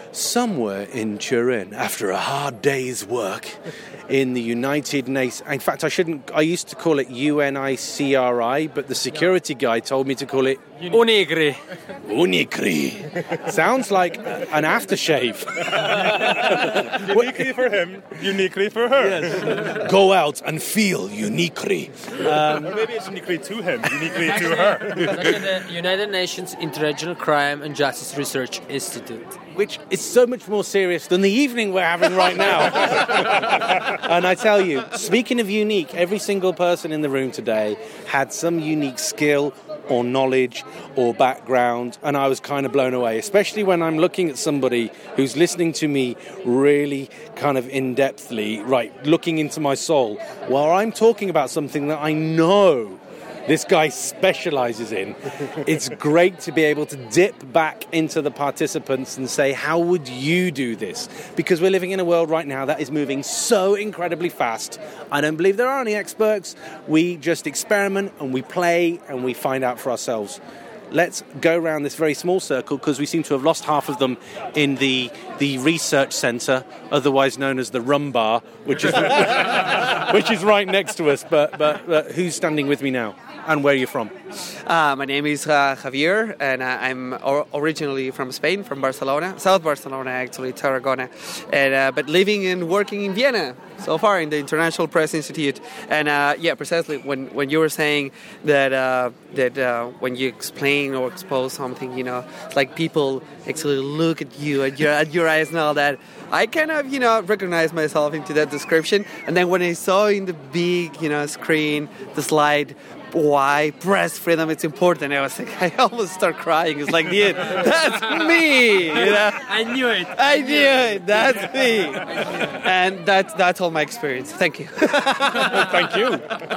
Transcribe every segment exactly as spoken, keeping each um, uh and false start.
somewhere in Turin, after a hard day's work in the United Nations. In fact, I shouldn't. I used to call it U N I C R I, but the security guy told me to call it Unicri. Unicri. Sounds like an aftershave. Uniquely for him, uniquely for her. Yes. Go out and feel Unicri. Um, or maybe it's uniquely to him, uniquely to her. The United Nations Interregional Crime and Justice Research Institute, which is so much more serious than the evening we're having right now. And I tell you, speaking of unique, every single person in the room today had some unique skill or knowledge or background, and I was kind of blown away, especially when I'm looking at somebody who's listening to me really kind of in-depthly, right, looking into my soul, while I'm talking about something that I know this guy specializes in. It's great to be able to dip back into the participants and say, how would you do this? Because we're living in a world right now that is moving so incredibly fast. I don't believe there are any experts. We just experiment and we play and we find out for ourselves. Let's go around this very small circle, because we seem to have lost half of them in the the research centre, otherwise known as the Rum Bar, which is which is right next to us. But, but but who's standing with me now? And where are you from? Uh, my name is uh, Javier, and uh, I'm or- originally from Spain, from Barcelona, South Barcelona, actually, Tarragona, and uh, but living and working in Vienna so far in the International Press Institute. And uh, yeah, precisely when, when you were saying that uh, that uh, when you explain or expose something, you know, like people actually look at you at your at your eyes and all that. I kind of, you know, recognize myself into that description. And then when I saw in the big, you know, screen the slide, why press freedom, it's important, I was like, I almost start crying. It's like, dude, that's me, you know? I knew it. I knew it. That's me. And that's that's all my experience. Thank you. Thank you.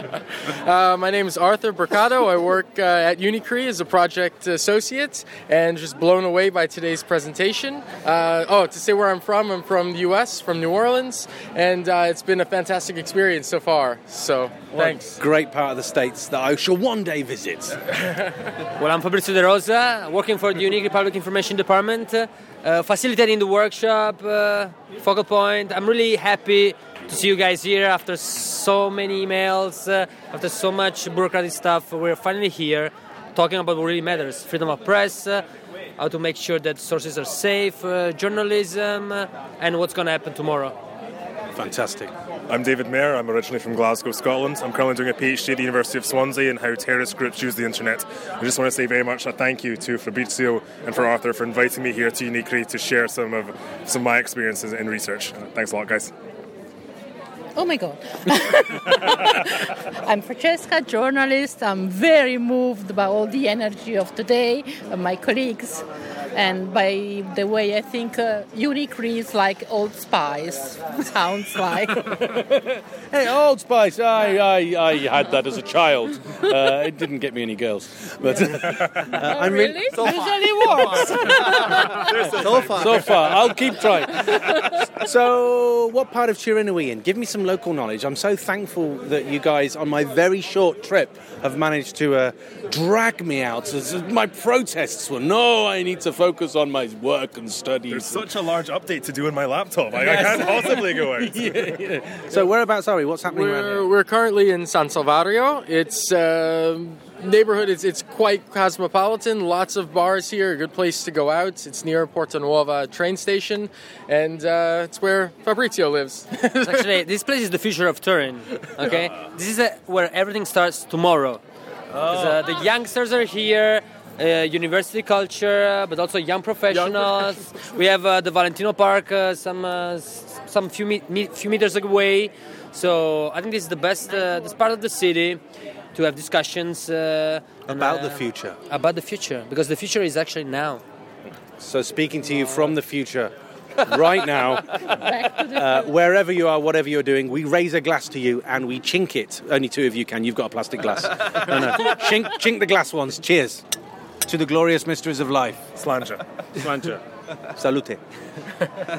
Uh, my name is Arthur Mercado. I work uh, at Unicri as a project associate, and just blown away by today's presentation. Uh, oh, to say where I'm from, I'm from the U S, from New Orleans, and uh, it's been a fantastic experience so far. So, thanks. Great part of the States that I shall one day visit. Well, I'm Fabrizio De Rosa, working for the Unicri Public Information Department, uh, facilitating the workshop, uh, focal point. I'm really happy to see you guys here after so many emails, uh, after so much bureaucratic stuff. We're finally here talking about what really matters: freedom of press, uh, how to make sure that sources are safe, uh, journalism, uh, and what's going to happen tomorrow. Fantastic. I'm David Mayer. I'm originally from Glasgow, Scotland. I'm currently doing a PhD at the University of Swansea in how terrorist groups use the internet. I just want to say very much a thank you to Fabrizio and for Arthur for inviting me here to Unicri to share some of some of my experiences in research. Thanks a lot, guys. Oh my God. I'm Francesca, journalist. I'm very moved by all the energy of today, of my colleagues, and by the way I think uh, Unicri is like Old Spice. Sounds like. Hey, Old Spice, I, I, I had that as a child. Uh, it didn't get me any girls. But, uh, oh, I'm really? Re- so usually works. So far. So far. I'll keep trying. So, what part of Turin are we in? Give me some local knowledge. I'm so thankful that you guys, on my very short trip, have managed to uh, drag me out. My protests were, no, I need to focus on my work and studies. There's such a large update to do in my laptop. I, yes. I can't possibly go out. yeah, yeah. So, whereabouts are we? What's happening We're, around here? we're currently in San Salvario. It's a uh, neighborhood. It's, it's quite cosmopolitan. Lots of bars here. A good place to go out. It's near Porta Nuova train station, and uh, it's where Fabrizio lives. Actually, this place is the future of Turin. Okay, this is a, where everything starts tomorrow. Oh. Uh, the youngsters are here. Uh, university culture, uh, but also young professionals. Young we have uh, the Valentino Park, uh, some uh, some few me- me- few meters away. So I think this is the best uh, this part of the city to have discussions uh, about and, uh, the future. About the future, because the future is actually now. So speaking to you from the future, right now, uh, wherever you are, whatever you're doing, we raise a glass to you and we chink it. Only two of you can. You've got a plastic glass. No, no. Chink, chink the glass ones. Cheers. To the glorious mysteries of life. Sláinte. Sláinte. Salute.